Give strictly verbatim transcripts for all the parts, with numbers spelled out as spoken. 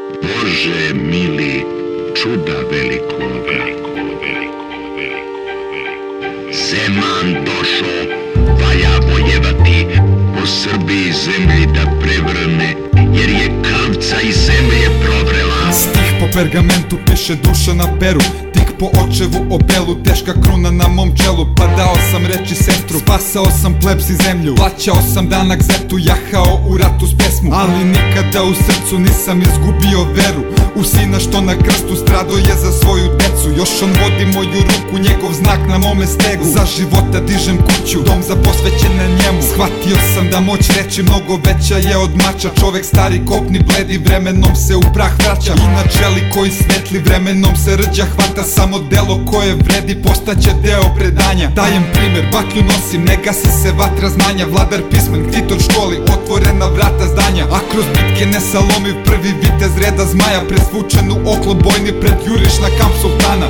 Bože mili, čuda veliko, veliko, veliko, veliko, veliko. Zeman došo, valja vojevati, po Srbiji zemlji da prevrne, jer je kavca i zemlje provrela. Stih po pergamentu piše duša na peru, tik po očevu obelu, teška kruna na mom čelu. Pa dao sam reći sestru, spasao sam plebs i zemlju, plaćao sam danak zetu, jahao u ratu s pesmu. Ali nikada u srcu nisam izgubio veru u sina što na krstu strado je za svoju decu. Još on vodi moju ruku, njegov znak na mome stegu. Za života dižem kuću, dom za posvećene njemu. Shvatio sam da moć reći mnogo veća je od mača. Čovek stari kopni bledi, vremenom se u prah vraća. I na čeli koji svetli, vremenom se rđa hvata. Samo delo koje vredi postaće deo predanja. Dajem primer, baklju nosim, ne gasi se vatra znanja. Vladar pismen, ktitor školi, otvorena vrata zdanja. A kroz bitke nesalomiv, prvi vitez reda zmaja. Presvučen u oklop bojni, pred juriš na kamp sultana.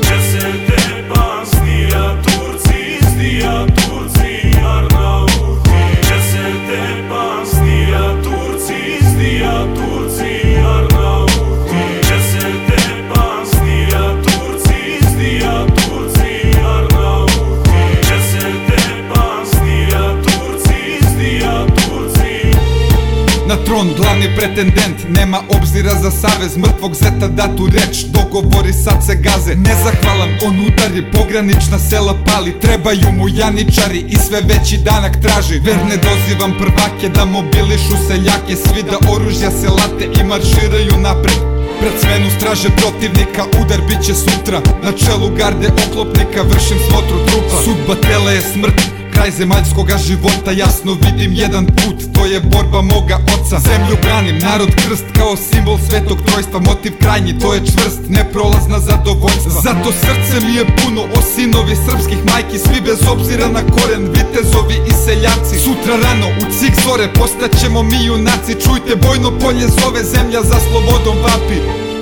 Na tron glavni pretendent, nema obzira za savez. Mrtvog zeta datu reč, dogovori sad se gaze. Nezahvalan on udari, pogranična sela pali. Trebaju mu janičari i sve veći danak traži. Verne dozivam prvake da mobilišu seljake. Svi da oružja se late i marširaju napred. Pred smenu straže protivnika, udar bit će sutra. Na čelu garde oklopnika vršim smotru trupa. Sudba tela je smrt, kraj zemaljskoga života. Jasno vidim jedan put, to je borba moga oca. Zemlju branim, narod krst kao simbol svetog trojstva. Motiv krajnji, to je čvrst, neprolazna zadovoljstva. Zato srce mi je puno o sinovi srpskih majki. Svi bez obzira na koren, vitezovi i seljaci. Sutra rano u cik zore postaćemo mi junaci. Čujte, bojno polje zove, zemlja za slobodom vapi.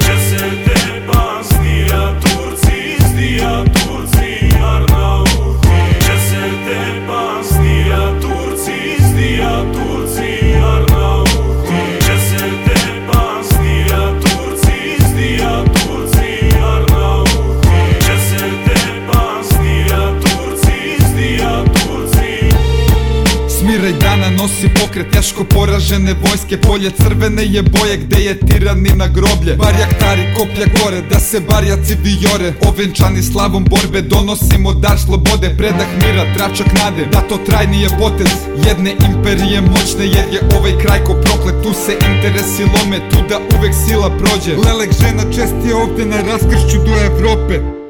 Smiraj dana nosi pokret teško poražene vojske. Polje crvene je boje gde je tiranina groblje. Barjaktari koplja gore, da se barjaci vijore. Ovenčani slavom borbe donosimo dar slobode. Predah mira, tračak nade, da to trajni je potez jedne imperije moćne. Jer je ovaj kraj ko proklet, tu se interesi lome, tu da uvek sila prođe. Lelek žena čest je ovde na raskršću do Evrope.